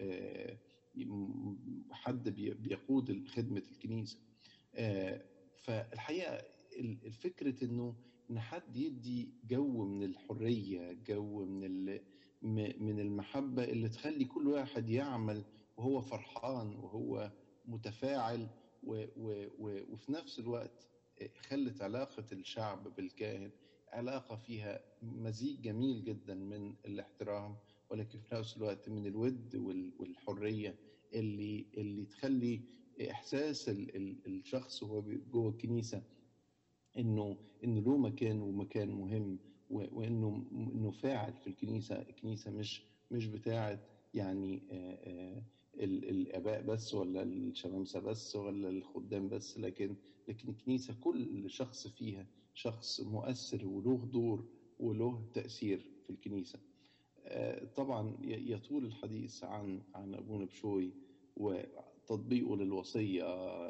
حد بيقود خدمة الكنيسة. فالحقيقة الفكرة إن حد يدي جو من الحرية، جو من المحبة اللي تخلي كل واحد يعمل وهو فرحان وهو متفاعل، وفي نفس الوقت خلت علاقة الشعب بالكاهن علاقة فيها مزيج جميل جدا من الاحترام، ولكن في نفس الوقت من الود والحرية اللي تخلي إحساس الشخص وهو جوه الكنيسة إنه له مكان ومكان مهم، وإنه فاعل في الكنيسة. الكنيسة مش بتاعت يعني الآباء بس، ولا الشمامسة بس، ولا الخدام بس، لكن الكنيسة كل شخص فيها شخص مؤثر وله دور وله تأثير في الكنيسة. طبعا يطول الحديث عن أبونا بشوي وتطبيقه للوصية،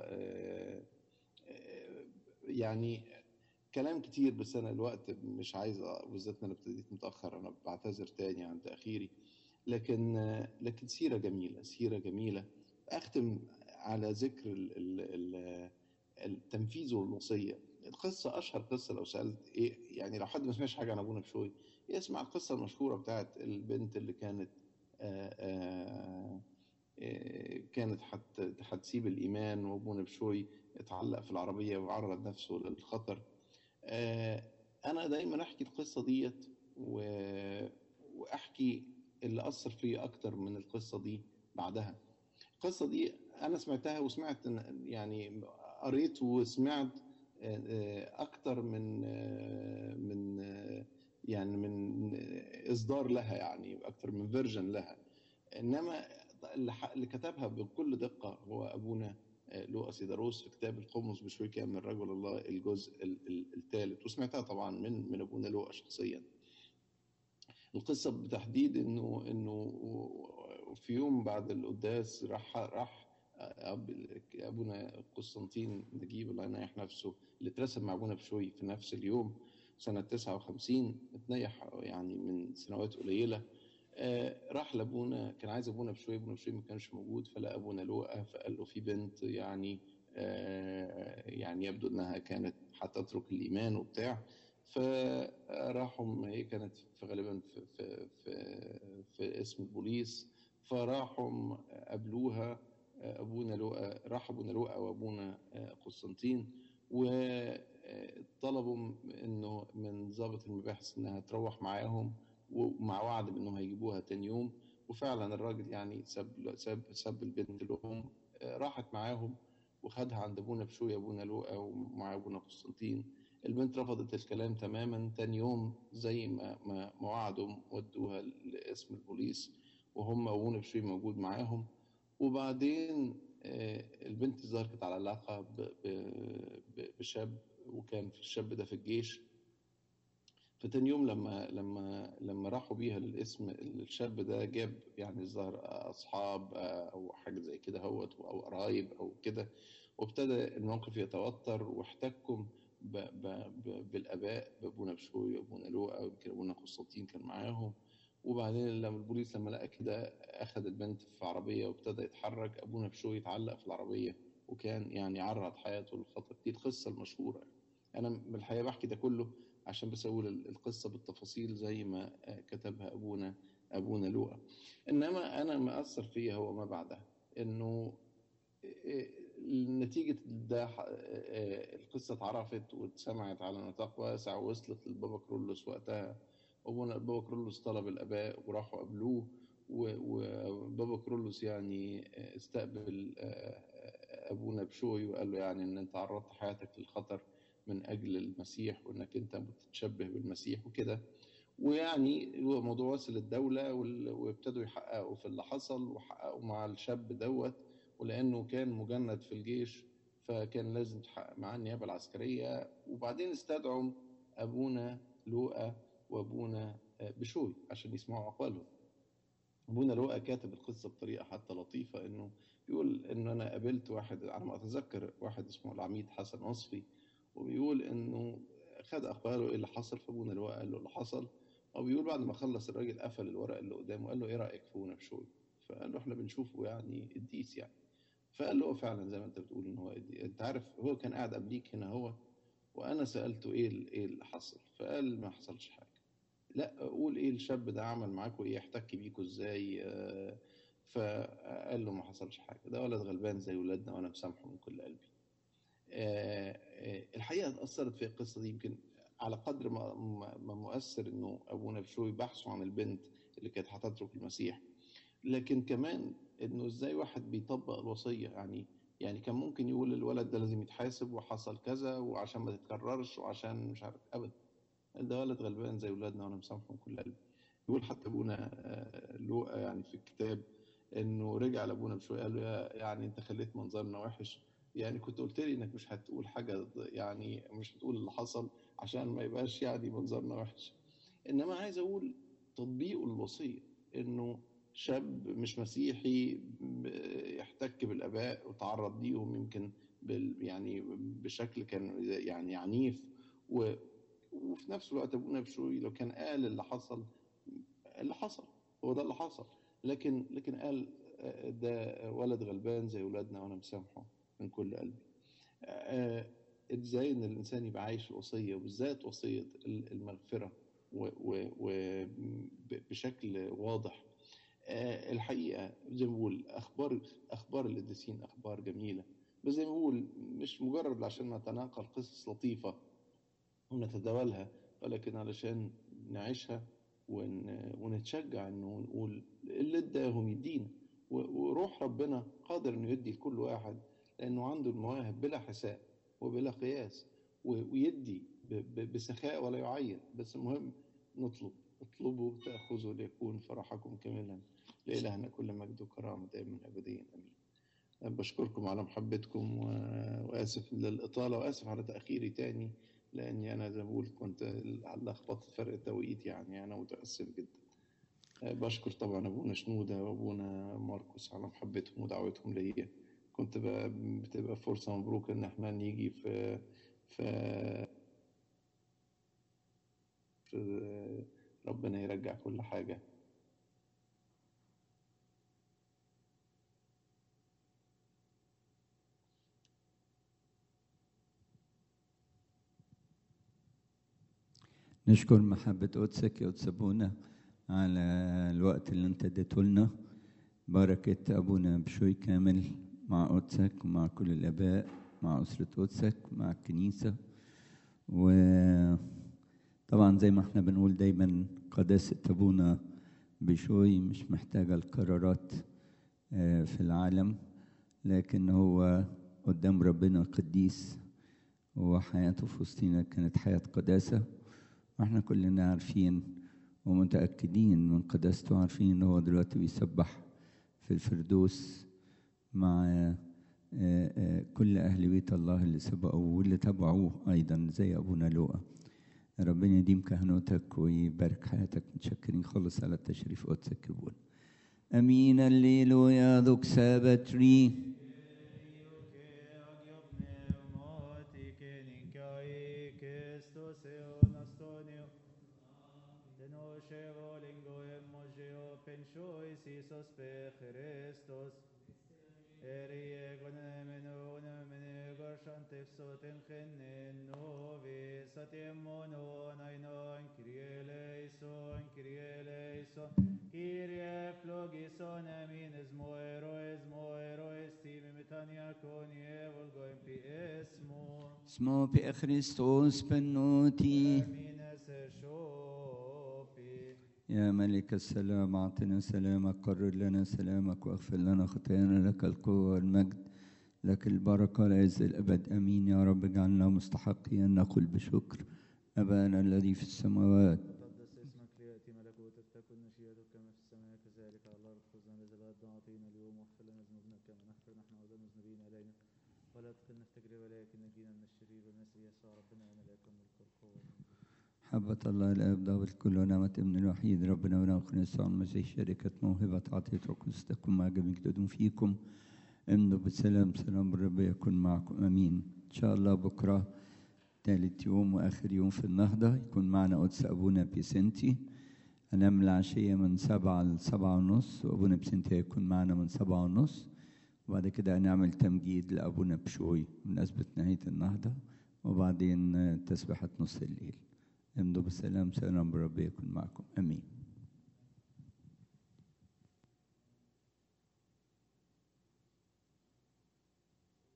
يعني كلام كتير، بس أنا الوقت مش عايز، بالذات أنا ابتديت متأخر، أنا بعتذر تاني عن تأخيري، لكن سيرة جميلة، سيرة جميلة. أختم على ذكر التنفيذ والوصية. القصة أشهر قصة، لو سألت إيه يعني، لو حد ما سمعش حاجة عن أبونا بشوي يسمع القصة المشهورة بتاعت البنت اللي كانت آآ كانت هتسيب الإيمان، وأبونا بشوي اتعلق في العربية وعرض نفسه للخطر. أنا دايما أحكي القصة ديت وأحكي اللي أثر فيا أكتر من القصة دي بعدها. القصة دي أنا سمعتها وسمعت يعني قريت وسمعت أكتر من إصدار لها، يعني أكتر من فيرجن لها. إنما اللي كتبها بكل دقة هو أبونا لوقا سيداروس في كتاب القمص بشوي كان من رجل الله الجزء الثالث، وسمعتها طبعا من أبونا لوقا شخصيا. القصة بتحديد إنه في يوم بعد القداس راح أبونا قسطنطين نجيب الله ينيح نفسه، اللي اترسم مع أبونا بشوي في نفس اليوم سنة 59، اتنيح يعني من سنوات قليلة. راح لابونا، كان عايز ابونا بشوي ما كانش موجود، فلقى ابونا لوقا فقال له في بنت يعني يعني يبدو انها كانت هتترك الايمان وبتاع. فراحوا، هي كانت في غالبا في اسم البوليس، فراحوا قابلوها. ابونا لوقا راح ابونا لوقا وابونا قسطنطين، وطلبوا انه من ضابط المباحث انها تروح معاهم، ومع وعد بانهم هيجيبوها تاني يوم. وفعلا الراجل يعني ساب البنت لهم، راحت معاهم وخدها عند ابونا بشوي ابونا لوقا ومع ابونا قسطنطين. البنت رفضت الكلام تماما. تاني يوم زي ما وعدوا ودوها لاسم البوليس، وهم ابونا بشوي موجود معاهم. وبعدين البنت ظهرت على علاقة بشاب، وكان في الشاب ده في الجيش. فتاني يوم لما راحوا بيها للاسم، الشاب ده جاب يعني الظاهر اصحاب او حاجه زي كده هوت او قرايب او كده، وابتدى الموقف يتوتر، واحتكوا بالاباء، بابونا بشوي وابونا لوقا، ويمكن ابونا قسطنطين كان معاهم. وبعدين لما البوليس لما لقى كده اخذ البنت في عربيه وابتدى يتحرك. ابونا بشوي اتعلق في العربيه، وكان يعني عرض حياته للخطر. دي القصه المشهوره. انا بالحقيقه بحكي ده كله عشان بس اقول القصه بالتفاصيل زي ما كتبها ابونا لوقا. انما انا ما اثر فيا هو ما بعدها، انه نتيجة ده القصة اتعرفت واتسمعت على نطاق واسع، ووصلت للبابا كرولوس وقتها. أبونا البابا كرولوس طلب الآباء وراحوا قابلوه، وبابا كرولوس يعني استقبل أبونا بشوي وقال له يعني إن أنت عرضت حياتك للخطر من أجل المسيح، وإنك أنت بتتشبه بالمسيح وكده. ويعني هو موضوع وصل الدولة، وابتدوا يحققوا في اللي حصل، وحققوا مع الشاب دوت. ولأنه كان مجند في الجيش فكان لازم تحقق معاه النيابة العسكرية. وبعدين استدعوا أبونا لوقا وأبونا بشوي عشان يسمعوا أقوالهم. أبونا لوقا كاتب القصة بطريقة حتى لطيفة، إنه بيقول إن أنا قابلت واحد على ما أتذكر، واحد اسمه العميد حسن وصفي، وبيقول إنه خد أقواله إيه اللي حصل. فأبونا لوقا قال له اللي حصل. وبيقول بعد ما خلص الراجل قفل الورق اللي قدامه وقال له إيه رأيك في أبونا بشوي؟ فقال له إحنا بنشوفه يعني قديس يعني. فقال له فعلا زي ما أنت بتقول إن هو قديس. أنت عارف هو كان قاعد قبليك هنا هو، وأنا سألته إيه اللي حصل، فقال ما حصلش حاجة. لا قول ايه الشاب ده عمل معاكوا ايه، احتك بيكوا ازاي؟ فقال له ما حصلش حاجه، ده ولد غلبان زي ولادنا وانا مسامحه من كل قلبي. الحقيقه اتاثرت في القصه دي، يمكن على قدر ما مؤثر انه ابونا بشوي بحثوا عن البنت اللي كانت هتترك المسيح، لكن كمان انه ازاي واحد بيطبق الوصيه. يعني كان ممكن يقول الولد ده لازم يتحاسب وحصل كذا وعشان ما تتكررش وعشان مش عارف ابدا. ده ولد غلبان زي ولادنا وانا مسامحه من كل قلبي. يقول حتى ابونا لوقا يعني في الكتاب انه رجع لابونا بشويه قال له يعني انت خليت منظرنا وحش. يعني كنت قلت لي انك مش هتقول حاجه، يعني مش هتقول اللي حصل عشان ما يبقاش يعني منظرنا وحش. انما عايز اقول تطبيقه الوصيه، انه شاب مش مسيحي يحتك بالاباء وتعرض ليهم يمكن يعني بشكل كان يعني عنيف. وفي نفس الوقت ابونا بشوي لو كان قال اللي حصل، اللي حصل هو ده اللي حصل، لكن قال ده ولد غلبان زي ولادنا وانا مسامحه من كل قلبي. ازاي ان الانسان يبقى عايش الوصيه، وبالذات وصيه المغفره وبشكل واضح. الحقيقة زي ما بقول أخبار القديسين أخبار جميلة، بس زي ما بقول مش مجرد عشان نتناقل قصص لطيفة ونتداولها، ولكن علشان نعيشها ونتشجع إنه نقول اللي اداهم يدينا، وروح ربنا قادر إنه يدي لكل واحد، لأنه عنده المواهب بلا حساب وبلا قياس، ويدي بسخاء ولا يعين. بس المهم نطلب، اطلبوا تأخذوا ليكون فرحكم كاملا. لإلهنا كل مجد وكرامة دائما أبديا آمين. بشكركم على محبتكم، وآسف للإطالة، وآسف على تأخيري تاني، لأني أنا زي ما بقول كنت لخبطت فرق التوقيت، يعني أنا متأسف جدا. بشكر طبعا أبونا شنودة وأبونا ماركوس على محبتهم ودعوتهم ليا. كنت بتبقى فرصة مبروكة إن احنا نيجي في ربنا يرجع كل حاجة. نشكر محبة قدسك يا قدس أبونا على الوقت اللي انت اديته لنا. بركة أبونا بشوي كامل مع قدسك ومع كل الآباء، مع أسرة قدسك، مع الكنيسة. وطبعا زي ما احنا بنقول دايما قداسة أبونا بشوي مش محتاجة القرارات في العالم، لكن هو قدام ربنا قديس، وحياته في وسطينا كانت حياة قداسة، واحنا كلنا عارفين ومتأكدين من قداسته، عارفين ان هو دلوقتي بيسبح في الفردوس مع كل أهل بيت الله اللي سبقوه واللي تبعوه أيضا زي أبونا لوقا. ربنا يديم كهنوتك ويبارك حياتك. متشكرين خالص على التشريف قدسك يا ابونا. أمين. الليلويا ذوك سابتري اسمو بخريستوس بنوتي. يا ملك السلام أعطنا سلامك، قرر لنا سلامك واغفر لنا خطايانا. لك القوة والمجد، لك البركة لعز الأبد. أمين. يا رب اجعلنا مستحقين أن نقول بشكر أبانا الذي في السماوات. تقدس اسمك، ليأتي ملكوتك، تكن مشيئتك كما في السماء كذلك على الأرض. خذنا الذي غدا أعطينا اليوم، واغفر لنا ذنوبنا كما نغفر نحن أيضا المذنبين إلينا، ولا تدخلنا في تجربة لكن نجينا من الشرير. والمسيح يسوع ربنا وملائكة الملك والقوة. محبة الله الآب ضابط الكل ونعمة ابن الوحيد ربنا وناخذ يسوع المسيح شركة موهبة عطية القدس تكون مع جميع جدودهم فيكم. امنوا بالسلام. سلام الرب يكون معكم. امين. ان شاء الله بكره ثالث يوم واخر يوم في النهضه يكون معنا قدس ابونا بيسنتي. هنعمل العشيه من 7 ل 7:30، وابونا بيسنتي هيكون معنا من 7:30، وبعد كده هنعمل تمجيد لابونا بشوي بمناسبه نهايه النهضه، وبعدين تسبحه نص الليل. امضوا بالسلام. سلام الرب يكون معكم. امين.